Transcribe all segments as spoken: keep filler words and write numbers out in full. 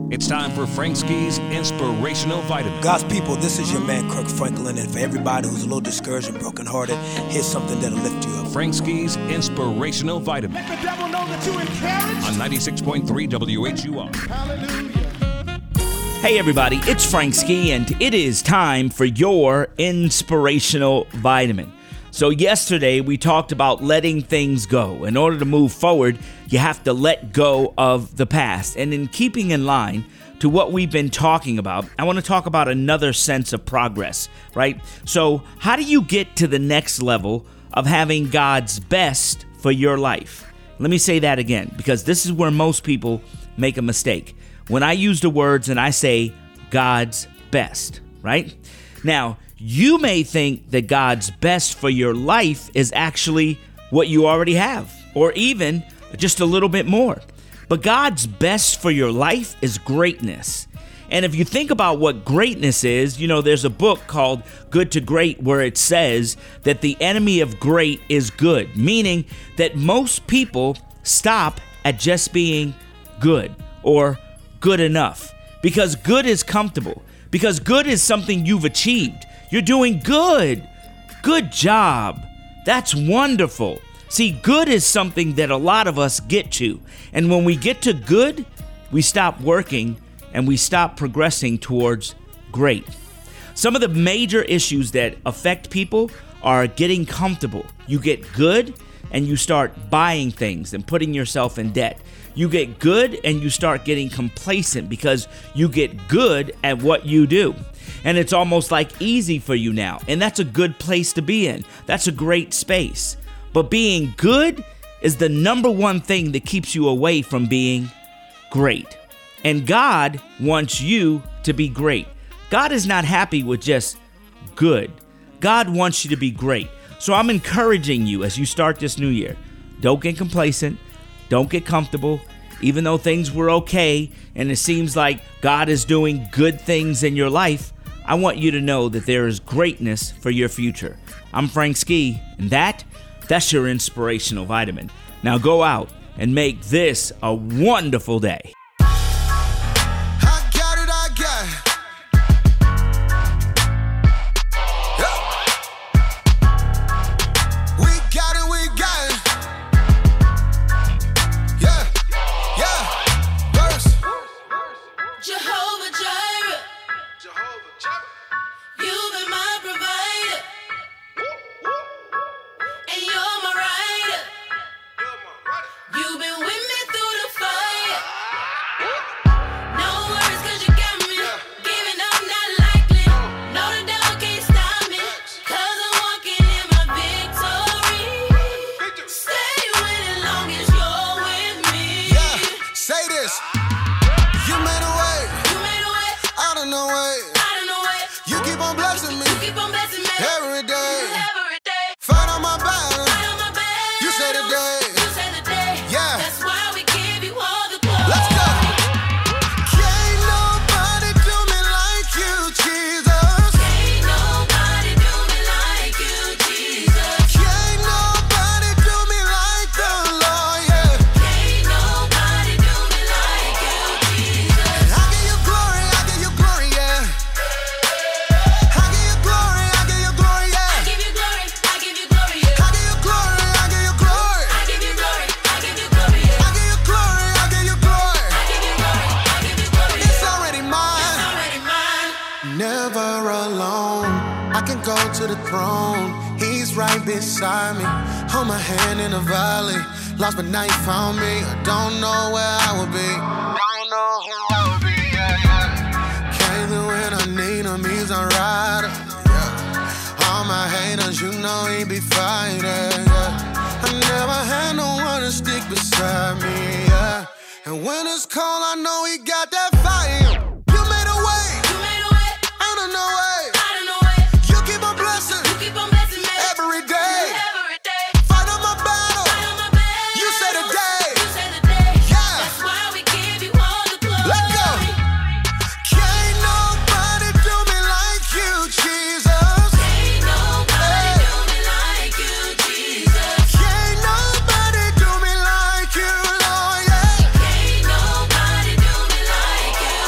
It's time for Frank Ski's Inspirational Vitamin. God's people, this is your man, Kirk Franklin, and for everybody who's a little discouraged and brokenhearted, here's something that'll lift you up. Frank Ski's Inspirational Vitamin. Let the devil know that you're encouraged. On ninety-six point three W H U R. Hallelujah. Hey everybody, it's Frank Ski, and it is time for your Inspirational Vitamin. So yesterday we talked about letting things go. In order to move forward, you have to let go of the past. And in keeping in line to what we've been talking about, I want to talk about another sense of progress, right? So how do you get to the next level of having God's best for your life? Let me say that again, because this is where most people make a mistake. When I use the words and I say God's best, right? Now, you may think that God's best for your life is actually what you already have, or even just a little bit more. But God's best for your life is greatness. And if you think about what greatness is, you know, there's a book called Good to Great where it says that the enemy of great is good, meaning that most people stop at just being good or good enough, because good is comfortable, because good is something you've achieved. You're doing good. Good job. That's wonderful. See, good is something that a lot of us get to. And when we get to good, we stop working and we stop progressing towards great. Some of the major issues that affect people are getting comfortable. You get good and you start buying things and putting yourself in debt. You get good and you start getting complacent because you get good at what you do. And it's almost like easy for you now. And that's a good place to be in. That's a great space. But being good is the number one thing that keeps you away from being great. And God wants you to be great. God is not happy with just good. God wants you to be great. So I'm encouraging you as you start this new year. Don't get complacent. Don't get comfortable. Even though things were okay and it seems like God is doing good things in your life, I want you to know that there is greatness for your future. I'm Frank Ski, and that, that's your Inspirational Vitamin. Now go out and make this a wonderful day. I got it, I got it. Yeah. We got it, we got it. Yeah, yeah. Verse. Jehovah Jireh. Jehovah Jireh. You've been my provider, and you're my rider. You've been with me through the fire. No worries, cause you got me. Giving up, not likely. No, the devil can't stop me, cause I'm walking in my victory. Stay with it long as you're with me. Yeah, say this. You made a way You made a way out of no way. out of no way. You keep on blessing me You keep on blessing me every day. every day. Fight on my battle. Fight on my battles. You say today. You say the day. Yeah. That's why we give you all the glory. Let's go. Can't nobody do me like you, Jesus. Ain't nobody do me like you, Jesus. Can't nobody do me like the Lord, yeah. Ain't nobody do me like you, Jesus. I give you glory, I give you glory, yeah. I give you glory, I give you glory, yeah. I give you glory. I give you glory. Yeah. I give you glory, I give you glory. I give you glory. I give you glory. Yeah. I give you glory, I give you glory. I give you glory. I give you glory. It's Yeah. already mine. Already mine. Never alone. I can go to the throne. He's right beside me. Hold my hand in the valley. Lost but now he found me. I don't know where I would be. Don't know who I would be. Yeah, yeah. Came through when I need him. He's a rider. Yeah. All my haters, you know he be fighting. Yeah. I never had no one to stick beside me. Yeah. And when it's cold, I know he got that fire. You made a way You made a way out of no way. out of no way. You keep on blessing You keep on blessing me every day. every day. Fight on my battle. Fight on my battles. You say the day. You say the day. Yeah. That's why we give you all the glory. Let's go. Can't nobody do me like you, Jesus. Ain't nobody do me like you, Jesus. Can't nobody do me like you, Lord, yeah. Ain't nobody do me like you,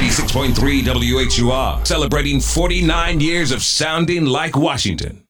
ninety-six point three W H U R, celebrating forty-nine years of sounding like Washington.